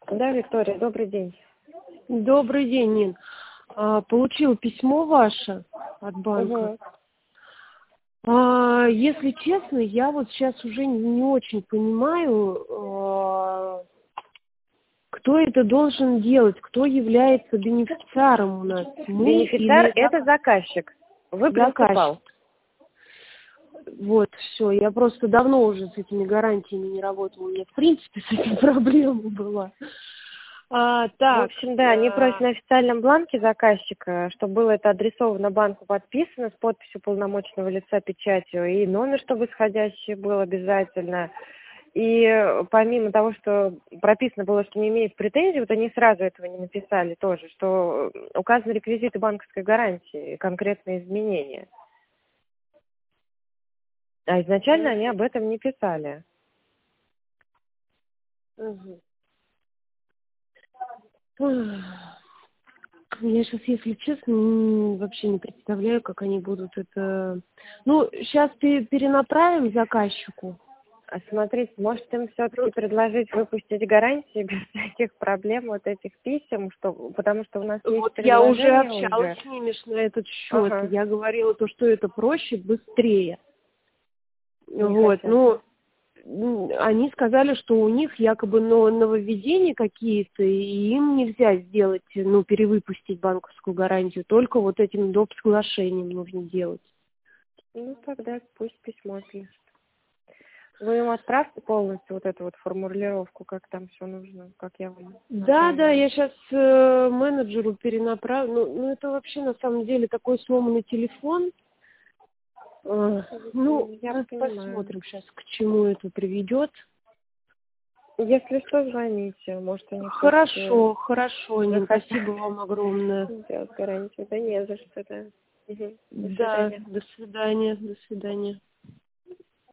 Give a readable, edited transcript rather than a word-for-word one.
Да, Виктория, добрый день. Добрый день, Нин. Получил письмо ваше от банка. Если честно, я вот сейчас уже не очень понимаю, кто это должен делать, кто является бенефициаром у нас. Бенефициар – это заказчик. Вы принципал. Вот, все. Я просто давно уже с этими гарантиями не работала. У меня, в принципе, с этим проблема была. В общем, да, они просят на официальном бланке заказчика, чтобы было это адресовано банку, подписано с подписью полномочного лица, печатью, и номер, чтобы исходящий был обязательно. И помимо того, что прописано было, что не имеет претензий, вот они сразу этого не написали тоже, что указаны реквизиты банковской гарантии, конкретные изменения. А изначально они об этом не писали. Я сейчас, если честно, вообще не представляю, как они будут это... Ну, сейчас перенаправим заказчику. Смотрите, может им все-таки предложить выпустить гарантии без всяких проблем, вот этих писем, потому что у нас есть Вот я уже предложение общалась с ними на этот счет. Я говорила то, что это проще, быстрее. Вот, ну, они сказали, что у них якобы нововведения какие-то, и им нельзя сделать, перевыпустить банковскую гарантию, только вот этим доп. Соглашением нужно делать. Ну, тогда пусть письмо пишет. Вы ему отправьте полностью вот эту вот формулировку, как там все нужно, как я вам... Да, я сейчас менеджеру перенаправлю. Ну, это вообще на самом деле такой сломанный телефон. Я посмотрим сейчас, к чему это приведет. Если что, звоните. Может, они... Хорошо, Нин, спасибо вам огромное. Сделать гарантию. Да не за что, да. Да, до свидания.